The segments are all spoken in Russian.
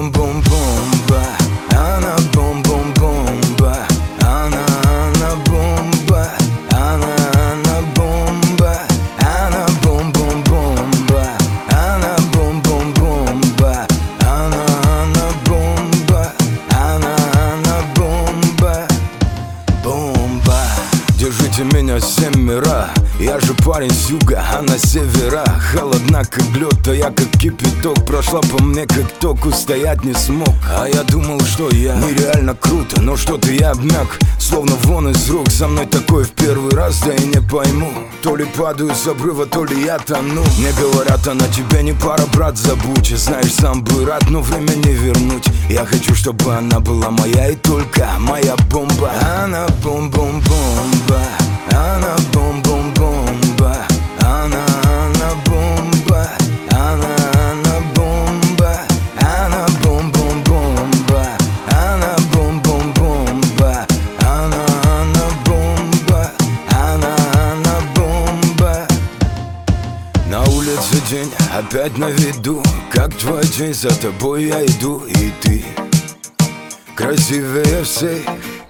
бум-бум-бомба, она бум-бум-бомба, она бомба, она бомба, она бум-бум-бомба, она бум-бум-бомба, она бомба, она бомба, бомба. Держите меня семеро, я же парень с юга, а на севера холодна как лед, а я как кипяток. Прошла по мне как ток, устоять не смог. А я думал, что я нереально круто, но что-то я обмяк, словно вон из рук. Со мной такое в первый раз, да и не пойму. То ли падаю с обрыва, то ли я тону. Мне говорят, она тебе не пара, брат, забудь. Знаешь, сам бы рад, но время не вернуть. Я хочу, чтобы она была моя и только моя бомба. Она бум-бум-бомба, она бум-бум-бомба, она бомба, она бомба, она бум-бум-бомба, она бум-бум-бомба, она бомба, она бомба. На улице день, опять на виду. Как твой день, за тобой я иду, и ты красивее всех.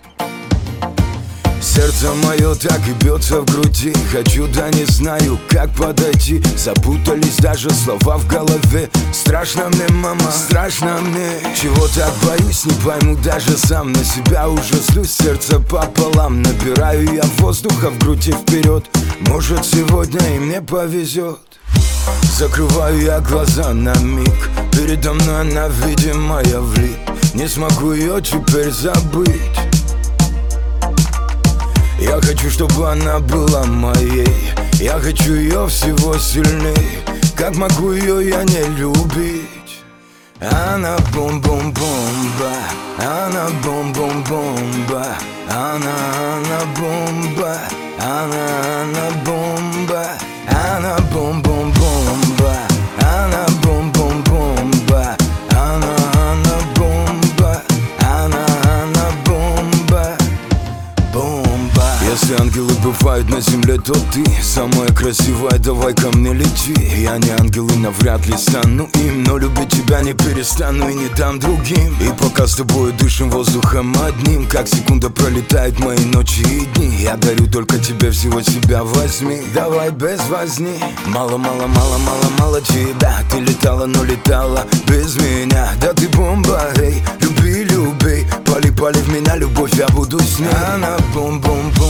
Сердце мое так и бьется в груди. Хочу, да не знаю, как подойти. Запутались даже слова в голове. Страшно мне, мама, страшно мне. Чего так боюсь, не пойму даже сам. На себя уже злюсь, сердце пополам. Набираю я воздуха в груди вперед. Может, сегодня и мне повезет. Закрываю я глаза на миг. Передо мной она, видимая, влип. Не смогу ее теперь забыть. Я хочу, чтобы она была моей. Я хочу ее всего сильней. Как могу ее я не любить? Она бум-бум-бомба, она бум-бум-бомба, она бомба, она бомба, она бум-бум-бомба, она бум-бум-бомба, она бомба, она бомба, бомба. Если ангелы бывают на земле, то ты самая красивая, давай ко мне лети. Я не ангел и навряд ли стану им, но любить тебя не перестану и не дам другим. И пока с тобой дышим воздухом одним, как секунда пролетают мои ночи и дни. Я дарю только тебе, всего себя возьми. Давай без возни. Мало, мало, мало, мало, мало тебя. Ты летала, но летала без меня. Да ты бомба, эй, люби, люби. Пали, пали в меня, любовь, я буду с ней. Она бум-бум-бум.